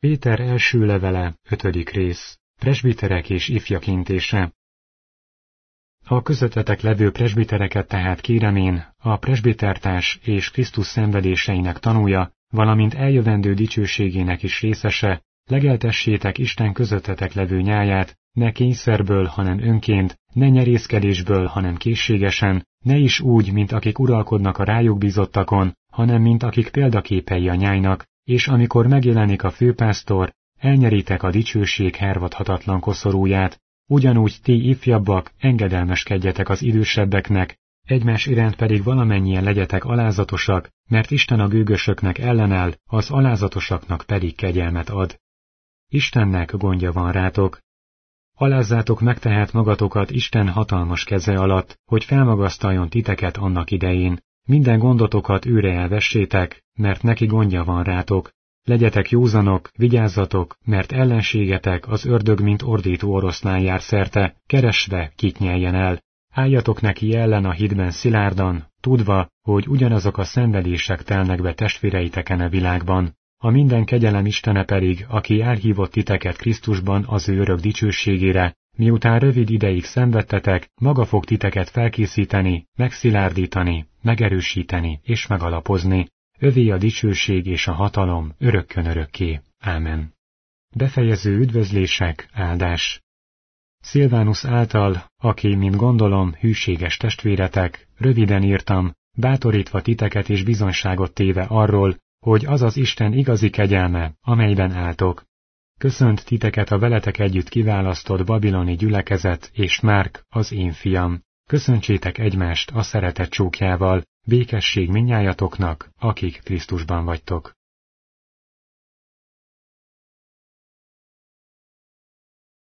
Péter első levele, 5. rész. Presbiterek és ifjak intése. A közöttetek levő presbitereket tehát kérem én, a presbitertárs és Krisztus szenvedéseinek tanúja, valamint eljövendő dicsőségének is részese, legeltessétek Isten közöttetek levő nyáját, ne kényszerből, hanem önként, ne nyerészkedésből, hanem készségesen, ne is úgy, mint akik uralkodnak a rájuk bízottakon, hanem mint akik példaképei a nyájnak, és amikor megjelenik a főpásztor, elnyeritek a dicsőség hervadhatatlan koszorúját, ugyanúgy ti ifjabbak, engedelmeskedjetek az idősebbeknek, egymás iránt pedig valamennyien legyetek alázatosak, mert Isten a gőgösöknek ellenáll, az alázatosaknak pedig kegyelmet ad. Istennek gondja van rátok. Alázzátok meg tehát magatokat Isten hatalmas keze alatt, hogy felmagasztaljon titeket annak idején. Minden gondotokat őre elvessétek, mert neki gondja van rátok. Legyetek józanok, vigyázzatok, mert ellenségetek az ördög, mint ordító oroszlán jár szerte, keresve, kit nyeljen el. Álljatok neki ellen a hitben szilárdan, tudva, hogy ugyanazok a szenvedések telnek be testvéreiteken a világban. A minden kegyelem Istene pedig, aki elhívott titeket Krisztusban az ő örök dicsőségére, miután rövid ideig szenvedtetek, maga fog titeket felkészíteni, megszilárdítani, megerősíteni és megalapozni. Övé a dicsőség és a hatalom örökkön örökké. Ámen. Befejező üdvözlések, áldás. Szilvánus által, aki, mint gondolom, hűséges testvéretek, röviden írtam, bátorítva titeket és bizonyságot téve arról, hogy az az Isten igazi kegyelme, amelyben álltok. Köszönt titeket a veletek együtt kiválasztott babiloni gyülekezet és Márk, az én fiam. Köszöntsétek egymást a szeretet csókjával, békesség mindnyájatoknak, akik Krisztusban vagytok.